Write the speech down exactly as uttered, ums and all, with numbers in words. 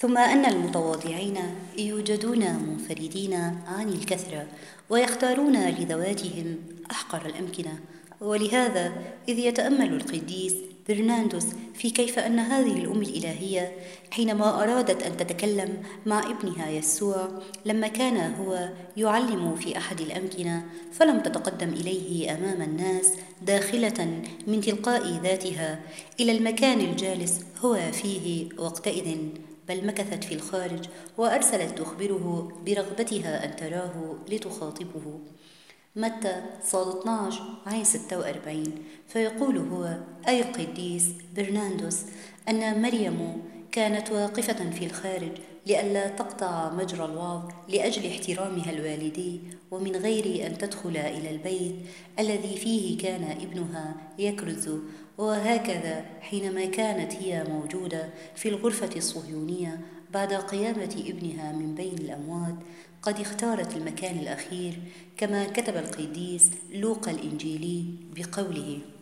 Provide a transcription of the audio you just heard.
ثم أن المتواضعين يوجدون منفردين عن الكثرة ويختارون لذواتهم أحقر الأمكنة. ولهذا إذ يتأمل القديس برناردوس في كيف أن هذه الأم الإلهية حينما أرادت أن تتكلم مع ابنها يسوع لما كان هو يعلم في أحد الأمكنة فلم تتقدم إليه أمام الناس داخلة من تلقاء ذاتها إلى المكان الجالس هو فيه وقتئذ، بل مكثت في الخارج وأرسلت تخبره برغبتها أن تراه لتخاطبه. متى صاد اثناشر عين ستة وأربعين. فيقول هو أي القديس برناردوس أن مريم كانت واقفة في الخارج لئلا تقطع مجرى الوعظ لأجل احترامها الوالدي، ومن غير أن تدخل إلى البيت الذي فيه كان ابنها يكرز. وهكذا حينما كانت هي موجودة في الغرفة الصهيونية بعد قيامة ابنها من بين الأموات قد اختارت المكان الأخير، كما كتب القديس لوقا الإنجيلي بقوله: